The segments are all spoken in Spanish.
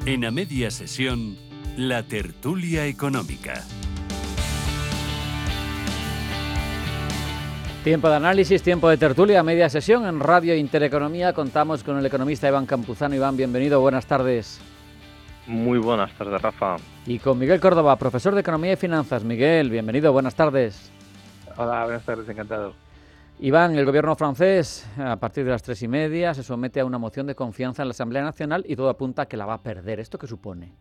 En A Media Sesión, la tertulia económica. Tiempo de análisis, tiempo de tertulia, media sesión en Radio Intereconomía. Contamos con el economista Iván Campuzano. Iván, bienvenido, buenas tardes. Muy buenas tardes, Rafa. Y con Miguel Córdoba, profesor de Economía y Finanzas. Miguel, bienvenido, buenas tardes. Hola, buenas tardes, encantado. Iván, el gobierno francés, a partir de las 3:30, se somete a una moción de confianza en la Asamblea Nacional y todo apunta a que la va a perder. ¿Esto qué supone?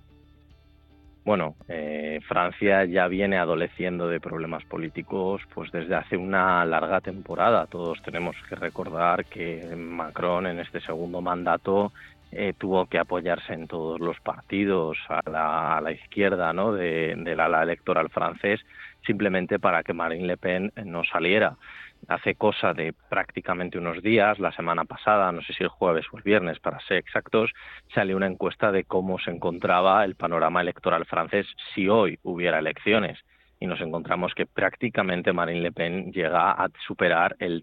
Bueno, Francia ya viene adoleciendo de problemas políticos pues desde hace una larga temporada. Todos tenemos que recordar que Macron en este segundo mandato tuvo que apoyarse en todos los partidos a la izquierda, ¿no?, del ala electoral francés, simplemente para que Marine Le Pen no saliera. Hace cosa de prácticamente unos días, la semana pasada, no sé si el jueves o el viernes para ser exactos, salió una encuesta de cómo se encontraba el panorama electoral francés si hoy hubiera elecciones. Y nos encontramos que prácticamente Marine Le Pen llega a superar el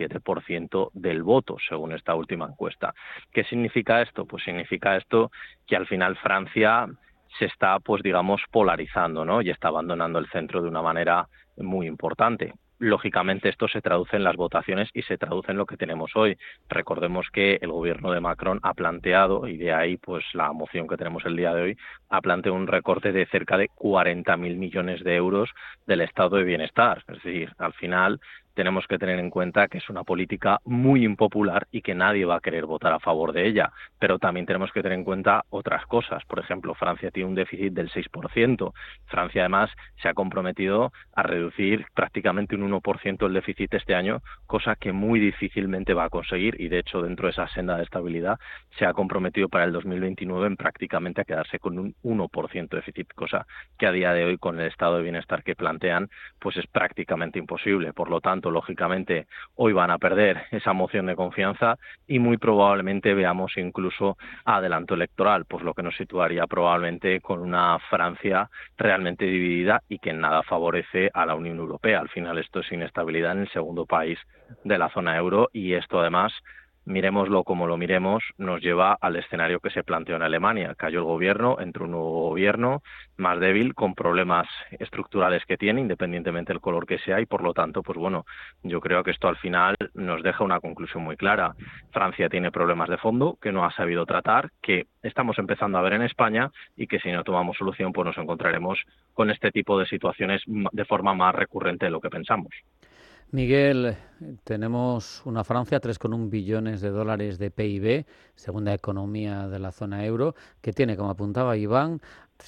37% del voto, según esta última encuesta. ¿Qué significa esto? Pues significa esto que al final Francia se está, pues digamos, polarizando, ¿no?, y está abandonando el centro de una manera muy importante. Lógicamente esto se traduce en las votaciones y se traduce en lo que tenemos hoy. Recordemos que el gobierno de Macron ha planteado, y de ahí pues la moción que tenemos el día de hoy, ha planteado un recorte de cerca de 40.000 millones de euros del estado de bienestar. Es decir, al final tenemos que tener en cuenta que es una política muy impopular y que nadie va a querer votar a favor de ella. Pero también tenemos que tener en cuenta otras cosas. Por ejemplo, Francia tiene un déficit del 6%. Francia, además, se ha comprometido a reducir prácticamente un 1% el déficit este año, cosa que muy difícilmente va a conseguir. Y, de hecho, dentro de esa senda de estabilidad, se ha comprometido para el 2029 en prácticamente a quedarse con un 1% de déficit, cosa que a día de hoy, con el estado de bienestar que plantean, pues es prácticamente imposible. Por lo tanto, lógicamente, hoy van a perder esa moción de confianza y muy probablemente veamos incluso adelanto electoral, pues lo que nos situaría probablemente con una Francia realmente dividida y que en nada favorece a la Unión Europea. Al final esto es inestabilidad en el segundo país de la zona euro y esto además, miremoslo como lo miremos, nos lleva al escenario que se planteó en Alemania. Cayó el gobierno, entró un nuevo gobierno más débil, con problemas estructurales que tiene, independientemente del color que sea, y por lo tanto, pues bueno, yo creo que esto al final nos deja una conclusión muy clara. Francia tiene problemas de fondo que no ha sabido tratar, que estamos empezando a ver en España y que si no tomamos solución, pues nos encontraremos con este tipo de situaciones de forma más recurrente de lo que pensamos. Miguel, tenemos una Francia, 3,1 billones de dólares de PIB, segunda economía de la zona euro, que tiene, como apuntaba Iván,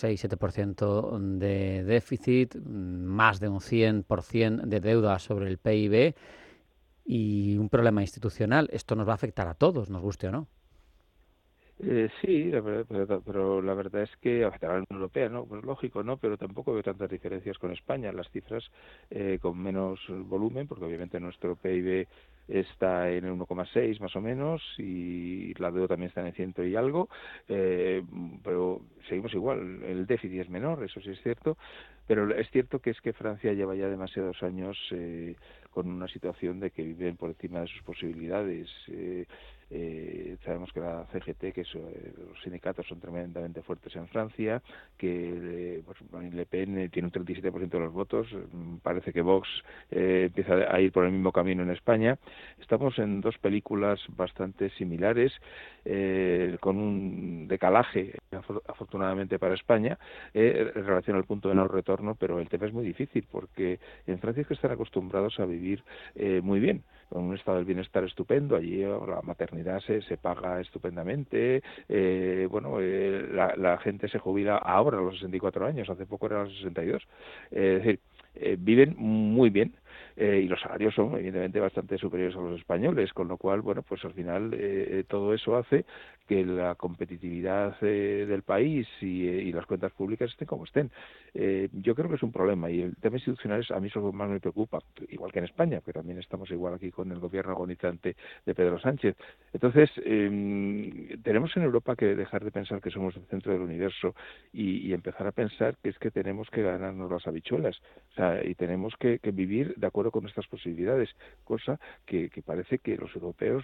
6-7% de déficit, más de un 100% de deuda sobre el PIB y un problema institucional. Esto nos va a afectar a todos, nos guste o no. Sí, la verdad, pero la verdad es que afectará a la Unión Europea, ¿no? Pues lógico, ¿no? Pero tampoco veo tantas diferencias con España. Las cifras con menos volumen, porque obviamente nuestro PIB está en el 1,6 más o menos y la deuda también está en el 100 y algo, pero seguimos igual. El déficit es menor, eso sí es cierto, pero es cierto que es que Francia lleva ya demasiados años con una situación de que viven por encima de sus posibilidades. Sabemos que la CGT, que los sindicatos son tremendamente fuertes en Francia, que pues, Marine Le Pen tiene un 37% de los votos, parece que Vox empieza a ir por el mismo camino en España. Estamos en dos películas bastante similares, con un decalaje, afortunadamente para España, en relación al punto de no retorno, pero el tema es muy difícil, porque en Francia es que están acostumbrados a vivir muy bien, con un estado del bienestar estupendo. Allí la maternidad se paga estupendamente, la gente se jubila ahora a los 64 años, hace poco era a los 62, es decir, viven muy bien, y los salarios son evidentemente bastante superiores a los españoles, con lo cual, bueno, pues al final todo eso hace que la competitividad del país y las cuentas públicas estén como estén. Yo creo que es un problema, y el tema institucional a mí es lo que más me preocupa, igual que en España, que también estamos igual aquí con el gobierno agonizante de Pedro Sánchez. Entonces, tenemos en Europa que dejar de pensar que somos el centro del universo y empezar a pensar que es que tenemos que ganarnos las habichuelas, o sea, y tenemos que vivir de acuerdo acuerdo con estas posibilidades, cosa que parece que los europeos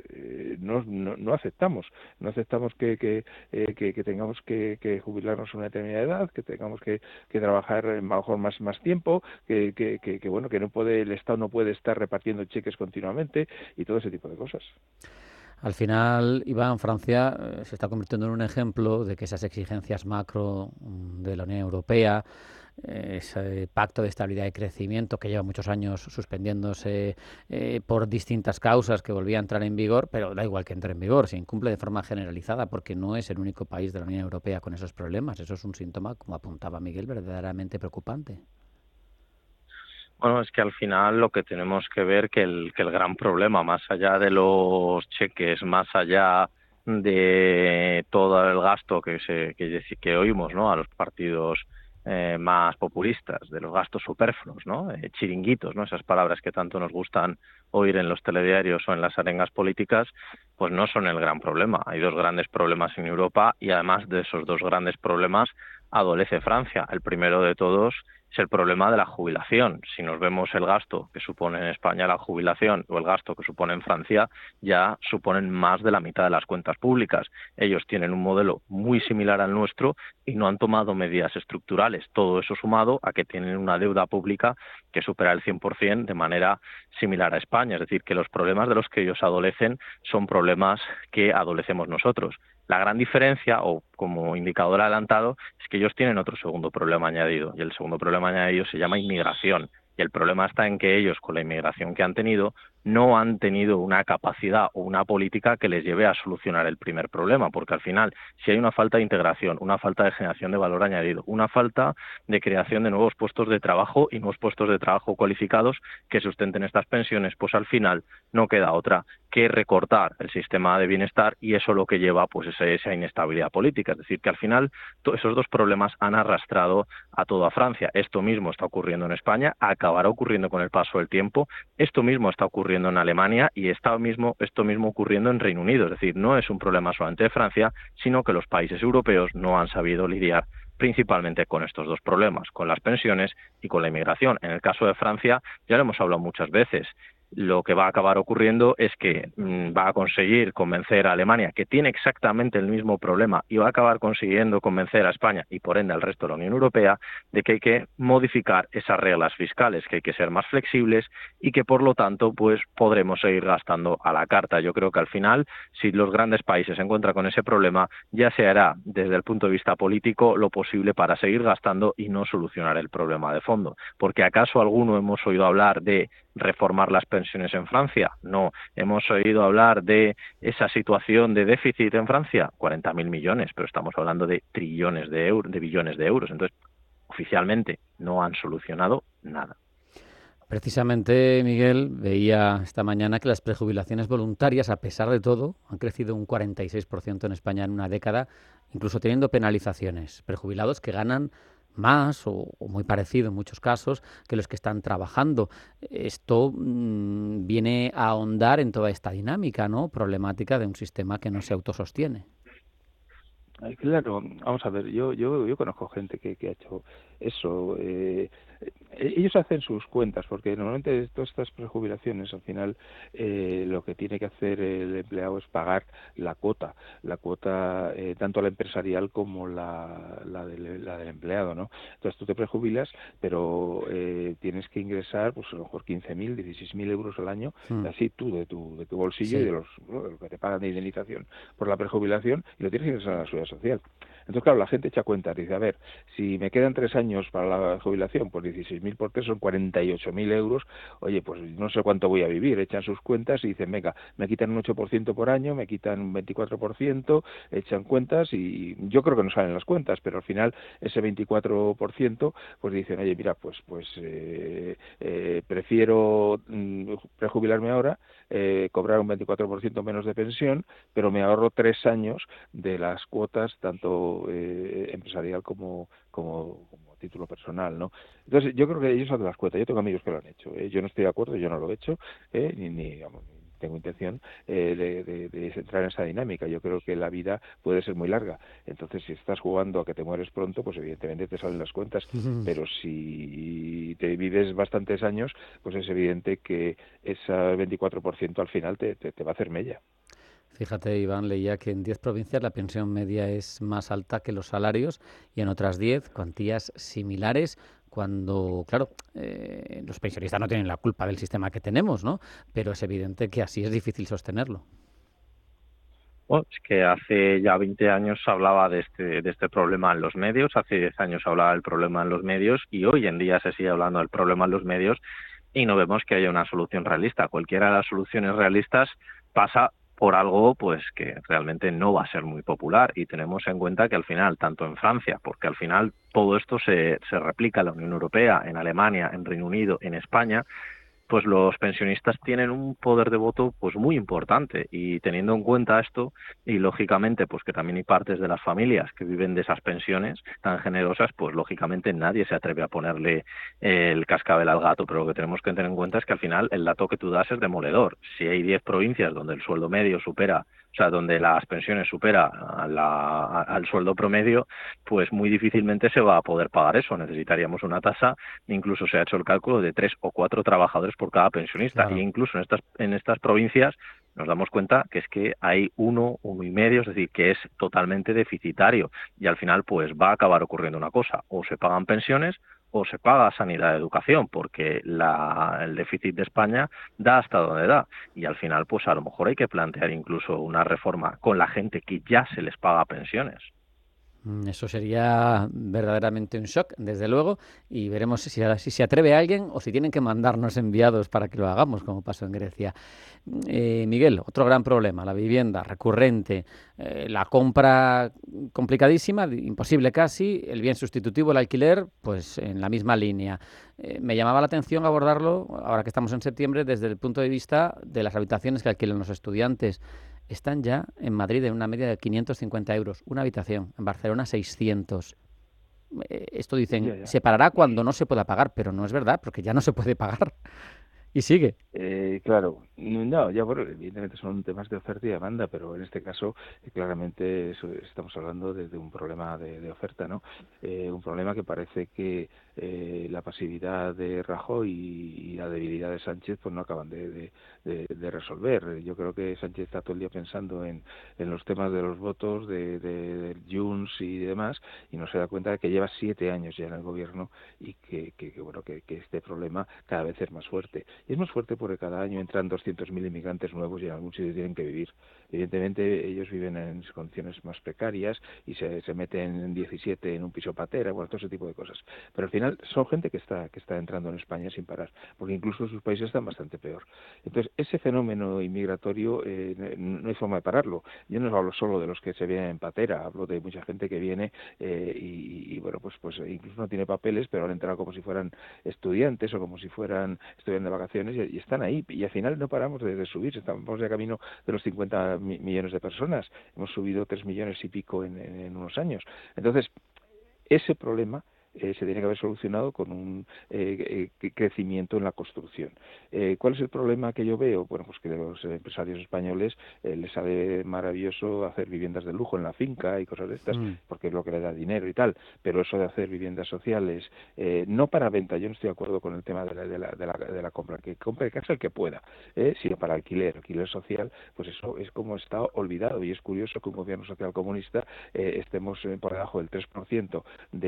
no aceptamos. No aceptamos que tengamos que jubilarnos a una determinada edad, que tengamos que trabajar a lo mejor más tiempo, que bueno, que el Estado no puede estar repartiendo cheques continuamente y todo ese tipo de cosas. Al final, Iván, Francia se está convirtiendo en un ejemplo de que esas exigencias macro de la Unión Europea, ese pacto de estabilidad y crecimiento que lleva muchos años suspendiéndose por distintas causas, que volvía a entrar en vigor, pero da igual que entre en vigor, se incumple de forma generalizada porque no es el único país de la Unión Europea con esos problemas. Eso es un síntoma, como apuntaba Miguel, verdaderamente preocupante. Bueno, es que al final lo que tenemos que ver que el gran problema, más allá de los cheques, más allá de todo el gasto que oímos, ¿no?, a los partidos más populistas, de los gastos superfluos, ¿no?, chiringuitos, ¿no?, esas palabras que tanto nos gustan oír en los telediarios o en las arengas políticas, pues no son el gran problema. Hay dos grandes problemas en Europa y además de esos dos grandes problemas adolece Francia. El primero de todos es el problema de la jubilación. Si nos vemos el gasto que supone en España la jubilación o el gasto que supone en Francia, ya suponen más de la mitad de las cuentas públicas. Ellos tienen un modelo muy similar al nuestro y no han tomado medidas estructurales. Todo eso sumado a que tienen una deuda pública que supera el 100% de manera similar a España. Es decir, que los problemas de los que ellos adolecen son problemas que adolecemos nosotros. La gran diferencia, o como indicador adelantado, es que ellos tienen otro segundo problema añadido, y el segundo problema añadido se llama inmigración. Y el problema está en que ellos, con la inmigración que han tenido, no han tenido una capacidad o una política que les lleve a solucionar el primer problema, porque al final, si hay una falta de integración, una falta de generación de valor añadido, una falta de creación de nuevos puestos de trabajo y nuevos puestos de trabajo cualificados que sustenten estas pensiones, pues al final no queda otra que recortar el sistema de bienestar, y eso lo que lleva pues esa inestabilidad política. Es decir, que al final esos dos problemas han arrastrado a toda Francia. Esto mismo está ocurriendo en España, acabará ocurriendo con el paso del tiempo. Esto mismo está ocurriendo en Alemania y esto mismo ocurriendo en Reino Unido. Es decir, no es un problema solamente de Francia, sino que los países europeos no han sabido lidiar principalmente con estos dos problemas, con las pensiones y con la inmigración. En el caso de Francia, ya lo hemos hablado muchas veces, lo que va a acabar ocurriendo es que va a conseguir convencer a Alemania, que tiene exactamente el mismo problema, y va a acabar consiguiendo convencer a España y por ende al resto de la Unión Europea de que hay que modificar esas reglas fiscales, que hay que ser más flexibles y que por lo tanto pues podremos seguir gastando a la carta. Yo creo que al final, si los grandes países se encuentran con ese problema, ya se hará desde el punto de vista político lo posible para seguir gastando y no solucionar el problema de fondo. Porque ¿acaso alguno hemos oído hablar de reformar las pensiones en Francia? No. ¿Hemos oído hablar de esa situación de déficit en Francia? 40.000 millones, pero estamos hablando de trillones de euros, de billones de euros. Entonces, oficialmente no han solucionado nada. Precisamente, Miguel, veía esta mañana que las prejubilaciones voluntarias, a pesar de todo, han crecido un 46% en España en una década, incluso teniendo penalizaciones. Prejubilados que ganan más o muy parecido en muchos casos que los que están trabajando. Esto viene a ahondar en toda esta dinámica, ¿no?, problemática de un sistema que no se autosostiene. Claro, vamos a ver, yo conozco gente que ha hecho eso. Ellos hacen sus cuentas, porque normalmente todas estas prejubilaciones, al final, lo que tiene que hacer el empleado es pagar la cuota tanto la empresarial como la del empleado, ¿no? Entonces tú te prejubilas, pero tienes que ingresar, pues a lo mejor 15.000, 16.000 euros al año, así tú de tu bolsillo, sí, y de lo que te pagan de indemnización por la prejubilación, y lo tienes que ingresar a la seguridad social. Entonces, claro, la gente echa cuentas, dice, a ver, si me quedan 3 años para la jubilación, pues 16.000 por 3 son 48.000 euros, oye, pues no sé cuánto voy a vivir, echan sus cuentas y dicen, venga, me quitan un 8% por año, me quitan un 24%, echan cuentas y yo creo que no salen las cuentas, pero al final ese 24%, pues dicen, oye, mira, pues prefiero prejubilarme ahora, cobrar un 24% menos de pensión, pero me ahorro 3 años de las cuotas, tanto empresarial como título personal, ¿no? Entonces, yo creo que ellos hacen las cuentas. Yo tengo amigos que lo han hecho. Yo no estoy de acuerdo, yo no lo he hecho, ni tengo intención de entrar en esa dinámica. Yo creo que la vida puede ser muy larga. Entonces, si estás jugando a que te mueres pronto, pues evidentemente te salen las cuentas. Pero si te vives bastantes años, pues es evidente que ese 24% al final te va a hacer mella. Fíjate, Iván, leía que en 10 provincias la pensión media es más alta que los salarios y en otras 10 cuantías similares cuando, claro, los pensionistas no tienen la culpa del sistema que tenemos, ¿no? Pero es evidente que así es difícil sostenerlo. Bueno, es que hace ya 20 años se hablaba de este problema en los medios, hace 10 años se hablaba del problema en los medios y hoy en día se sigue hablando del problema en los medios y no vemos que haya una solución realista. Cualquiera de las soluciones realistas pasa por algo pues que realmente no va a ser muy popular y tenemos en cuenta que al final, tanto en Francia, porque al final todo esto se replica en la Unión Europea, en Alemania, en Reino Unido, en España, pues los pensionistas tienen un poder de voto pues muy importante y teniendo en cuenta esto y lógicamente pues que también hay partes de las familias que viven de esas pensiones tan generosas, pues lógicamente nadie se atreve a ponerle el cascabel al gato, pero lo que tenemos que tener en cuenta es que al final el dato que tú das es demoledor. Si hay 10 provincias donde el sueldo medio supera, o sea, donde las pensiones supera al sueldo promedio, pues muy difícilmente se va a poder pagar eso. Necesitaríamos una tasa, incluso se ha hecho el cálculo de 3 o 4 trabajadores por cada pensionista. Claro. E incluso en estas provincias nos damos cuenta que es que hay uno y medio, es decir, que es totalmente deficitario. Y al final, pues va a acabar ocurriendo una cosa: o se pagan pensiones o se paga sanidad y educación, porque el déficit de España da hasta donde da. Y al final, pues a lo mejor hay que plantear incluso una reforma con la gente que ya se les paga pensiones. Eso sería verdaderamente un shock, desde luego, y veremos si se atreve alguien o si tienen que mandarnos enviados para que lo hagamos, como pasó en Grecia. Miguel, otro gran problema, la vivienda recurrente, la compra complicadísima, imposible casi, el bien sustitutivo, el alquiler, pues en la misma línea. Me llamaba la atención abordarlo, ahora que estamos en septiembre, desde el punto de vista de las habitaciones que alquilan los estudiantes. Están ya en Madrid en una media de 550 euros, una habitación. En Barcelona 600. Esto dicen, Ya. se parará cuando no se pueda pagar, pero no es verdad, porque ya no se puede pagar. Y sigue. Claro, no, ya bueno, evidentemente son temas de oferta y demanda, pero en este caso claramente estamos hablando de un problema de oferta, ¿no? Un problema que parece que la pasividad de Rajoy y la debilidad de Sánchez pues no acaban de resolver. Yo creo que Sánchez está todo el día pensando en los temas de los votos, de Junts y demás, y no se da cuenta de que lleva 7 años ya en el gobierno y que este problema cada vez es más fuerte. Y es más fuerte porque cada año entran 200.000 inmigrantes nuevos y en algún sitio tienen que vivir. Evidentemente ellos viven en condiciones más precarias y se meten en 17 en un piso patera, bueno, todo ese tipo de cosas. Pero al final son gente que está entrando en España sin parar, porque incluso sus países están bastante peor. Entonces, ese fenómeno inmigratorio no hay forma de pararlo. Yo no hablo solo de los que se vienen en patera, hablo de mucha gente que viene y bueno, pues incluso no tiene papeles, pero han entrado como si fueran estudiantes o como si fueran estudiantes de vacaciones y están ahí. Y al final no paramos de subir, estamos ya camino de los 50 millones de personas. Hemos subido 3 millones y pico en unos años. Entonces, ese problema se tiene que haber solucionado con un crecimiento en la construcción. ¿Cuál es el problema que yo veo? Bueno, pues que a los empresarios españoles les sale maravilloso hacer viviendas de lujo en la finca y cosas de estas, porque es lo que le da dinero y tal, pero eso de hacer viviendas sociales, no para venta, yo no estoy de acuerdo con el tema de la compra, que compre casa el que pueda, sino para alquiler social, pues eso es como está olvidado, y es curioso que un gobierno social comunista estemos por debajo del 3%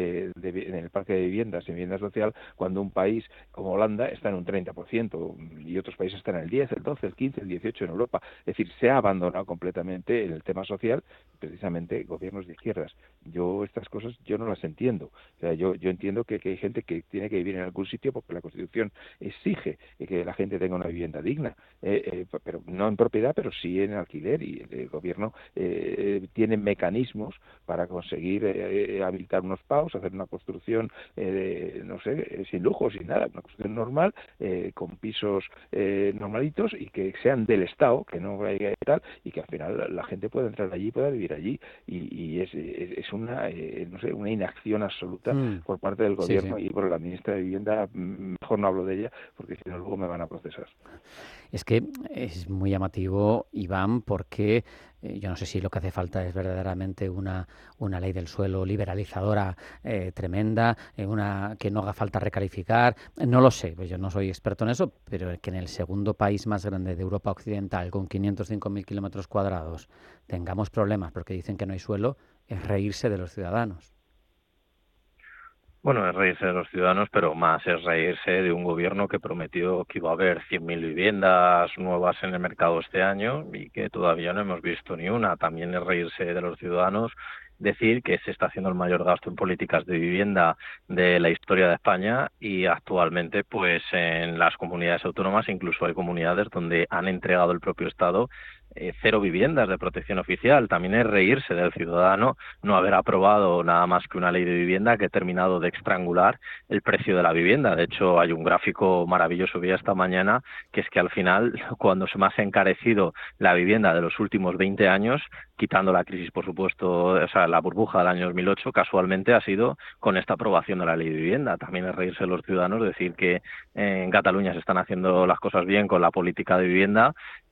en el parque de viviendas y vivienda social, cuando un país como Holanda está en un 30% y otros países están en el 10, el 12, el 15, el 18 en Europa. Es decir, se ha abandonado completamente en el tema social, precisamente gobiernos de izquierdas. Yo estas cosas yo no las entiendo. O sea, yo entiendo que hay gente que tiene que vivir en algún sitio porque la Constitución exige que la gente tenga una vivienda digna, pero no en propiedad, pero sí en alquiler, y el gobierno tiene mecanismos para conseguir habilitar unos PAUs, hacer una construcción construcción, no sé, sin lujo, sin nada, una construcción normal, con pisos normalitos y que sean del Estado, que no haya tal, y que al final la gente pueda entrar allí, pueda vivir allí, y es una, no sé, una inacción absoluta por parte del gobierno. Y por la ministra de Vivienda, mejor no hablo de ella, porque si no luego me van a procesar. Es que es muy llamativo, Iván, porque yo no sé si lo que hace falta es verdaderamente una ley del suelo liberalizadora tremenda, una que no haga falta recalificar, no lo sé, pues yo no soy experto en eso, pero que en el segundo país más grande de Europa Occidental, con 505.000 kilómetros cuadrados, tengamos problemas porque dicen que no hay suelo, es reírse de los ciudadanos. Bueno, es reírse de los ciudadanos, pero más es reírse de un gobierno que prometió que iba a haber 100.000 viviendas nuevas en el mercado este año y que todavía no hemos visto ni una. También es reírse de los ciudadanos decir que se está haciendo el mayor gasto en políticas de vivienda de la historia de España y actualmente pues en las comunidades autónomas incluso hay comunidades donde han entregado el propio Estado 0 viviendas de protección oficial. También es reírse del ciudadano no haber aprobado nada más que una ley de vivienda que ha terminado de estrangular el precio de la vivienda. De hecho, hay un gráfico maravilloso que vi esta mañana, que es que al final, cuando se más ha encarecido la vivienda de los últimos 20 años, quitando la crisis, por supuesto, o sea, la burbuja del año 2008, casualmente ha sido con esta aprobación de la ley de vivienda. También es reírse de los ciudadanos, decir que en Cataluña se están haciendo las cosas bien con la política de vivienda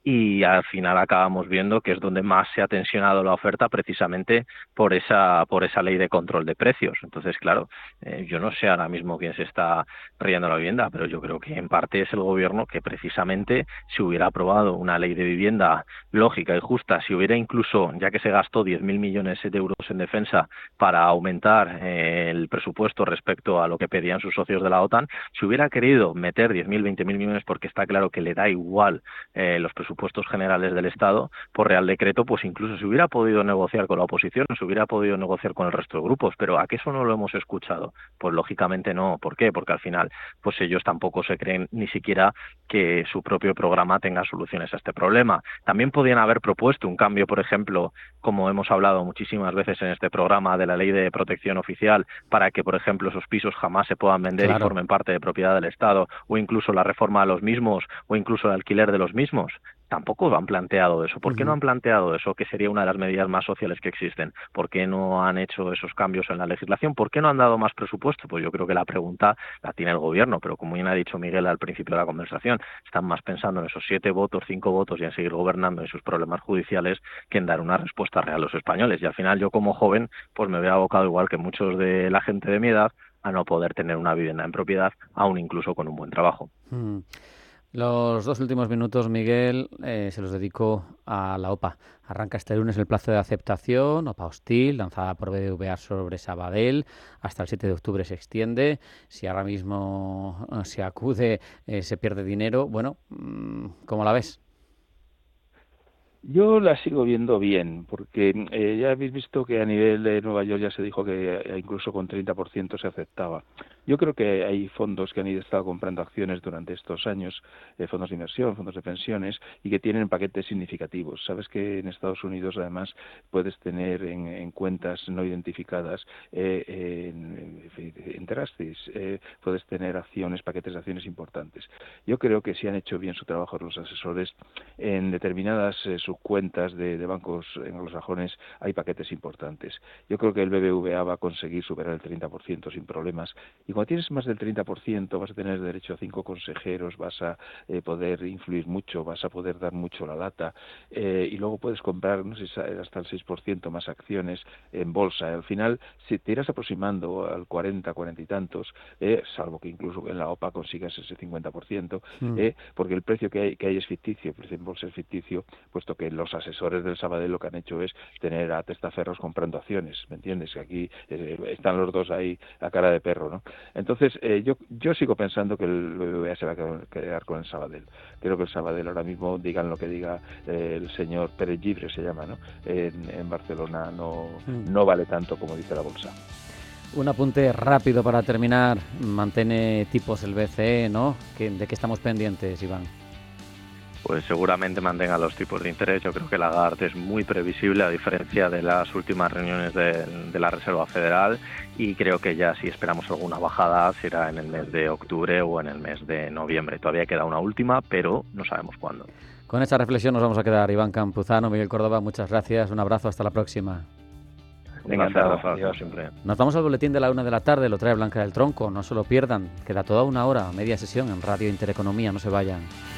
y al final acabamos viendo que es donde más se ha tensionado la oferta precisamente por esa ley de control de precios. Entonces, claro, yo no sé ahora mismo quién se está riendo de la vivienda, pero yo creo que en parte es el gobierno que precisamente si hubiera aprobado una ley de vivienda lógica y justa, si hubiera incluso, ya que se gastó 10.000 millones de euros en defensa para aumentar el presupuesto respecto a lo que pedían sus socios de la OTAN, si hubiera querido meter 10.000, 20.000 millones, porque está claro que le da igual los presupuestos generales del Estado, por Real Decreto, pues incluso se hubiera podido negociar con la oposición, se hubiera podido negociar con el resto de grupos, pero ¿a qué eso no lo hemos escuchado? Pues lógicamente no. ¿Por qué? Porque al final pues ellos tampoco se creen ni siquiera que su propio programa tenga soluciones a este problema. También podían haber propuesto un cambio, por ejemplo, como hemos hablado muchísimas veces en este programa, de la ley de protección oficial, para que, por ejemplo, esos pisos jamás se puedan vender y formen parte de propiedad del Estado, o incluso la reforma de los mismos, o incluso el alquiler de los mismos. Tampoco han planteado eso. ¿Por qué no han planteado eso, que sería una de las medidas más sociales que existen? ¿Por qué no han hecho esos cambios en la legislación? ¿Por qué no han dado más presupuesto? Pues yo creo que la pregunta la tiene el gobierno, pero como bien ha dicho Miguel al principio de la conversación, están más pensando en esos 7 votos, 5 votos y en seguir gobernando en sus problemas judiciales que en dar una respuesta real a los españoles. Y al final yo como joven pues me veo abocado, igual que muchos de la gente de mi edad, a no poder tener una vivienda en propiedad, aún incluso con un buen trabajo. Los 2 últimos minutos, Miguel, se los dedico a la OPA. Arranca este lunes el plazo de aceptación, OPA hostil, lanzada por BBVA sobre Sabadell. Hasta el 7 de octubre se extiende. Si ahora mismo se acude, se pierde dinero. Bueno, ¿cómo la ves? Yo la sigo viendo bien, porque ya habéis visto que a nivel de Nueva York ya se dijo que incluso con 30% se aceptaba. Yo creo que hay fondos que han estado comprando acciones durante estos años, fondos de inversión, fondos de pensiones, y que tienen paquetes significativos. Sabes que en Estados Unidos, además, puedes tener en cuentas no identificadas, en trustees, puedes tener acciones, paquetes de acciones importantes. Yo creo que si han hecho bien su trabajo los asesores, en determinadas subcuentas de bancos anglosajones hay paquetes importantes. Yo creo que el BBVA va a conseguir superar el 30% sin problemas. Y cuando tienes más del 30% vas a tener derecho a 5 consejeros, vas a poder influir mucho, vas a poder dar mucho la lata y luego puedes comprar, no sé, hasta el 6% más acciones en bolsa. Al final, si te irás aproximando al 40 y tantos, salvo que incluso en la OPA consigas ese 50%, porque el precio que hay es ficticio, el precio en bolsa es ficticio, puesto que los asesores del Sabadell lo que han hecho es tener a testaferros comprando acciones, ¿me entiendes? Que aquí están los dos ahí a cara de perro, ¿no? Entonces, yo sigo pensando que el BBVA se va a quedar con el Sabadell. Creo que el Sabadell ahora mismo, digan lo que diga el señor Pérez Llibre, se llama, ¿no? En Barcelona no vale tanto como dice la bolsa. Un apunte rápido para terminar. Mantiene tipos el BCE, ¿no? ¿De qué estamos pendientes, Iván? pues seguramente mantenga los tipos de interés. Yo creo que Lagarde es muy previsible, a diferencia de las últimas reuniones de la Reserva Federal, y creo que ya si esperamos alguna bajada será en el mes de octubre o en el mes de noviembre. Todavía queda una última, pero no sabemos cuándo. Con esta reflexión nos vamos a quedar. Iván Campuzano, Miguel Córdoba, muchas gracias, un abrazo, hasta la próxima. Venga, Rafa, siempre. Nos vamos al boletín de la 1 de la tarde, lo trae Blanca del Tronco, no se lo pierdan, queda toda una hora, media sesión en Radio Intereconomía, no se vayan.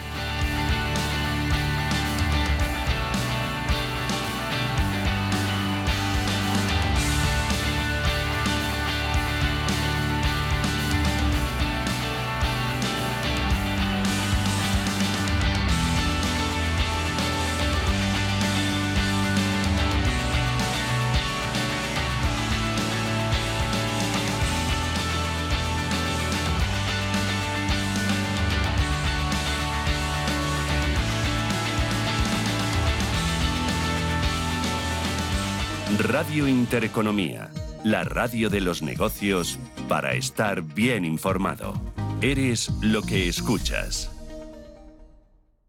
Radio Intereconomía, la radio de los negocios para estar bien informado. Eres lo que escuchas.